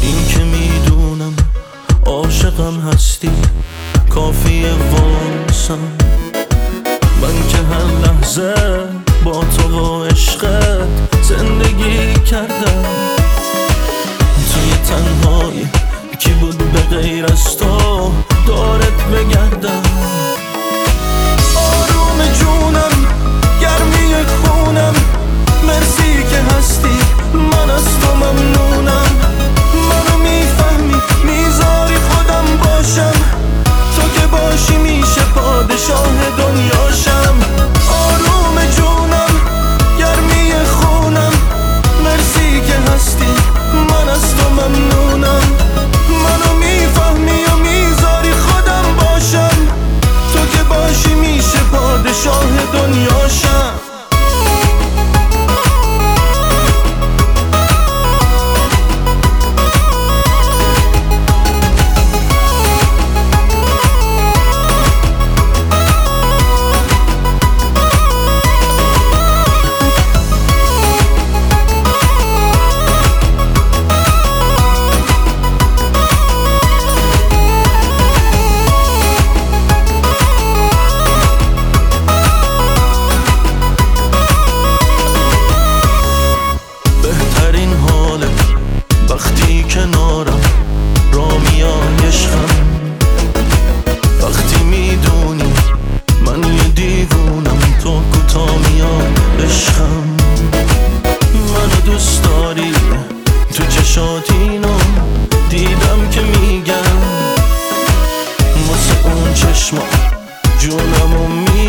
این که میدونم عاشقم هستی کافیه واسم. من که هر لحظه با تو و عشقت زندگی کردم. توی تنهایی کی بود به غیر از تو دارت بگردم. آروم جونم گرمی خونم مرسی که هستی من از تو ممنونم. منو میفهمی میذاری خودم باشم تو که باشی میشه پادشاه دنیاشم. آروم جونم گرمی خونم مرسی که هستی من از تو ممنونم. منو میفهمی و میذاری خودم باشم تو که باشی میشه پادشاه دنیاشم. وقتی کنارم را میای عشقم. وقتی میدونی من یه دیوونم تو کوتا میای عشقم. منو دوست داری تو چشات اینو دیدم که میگم واسه اون چشما جونمو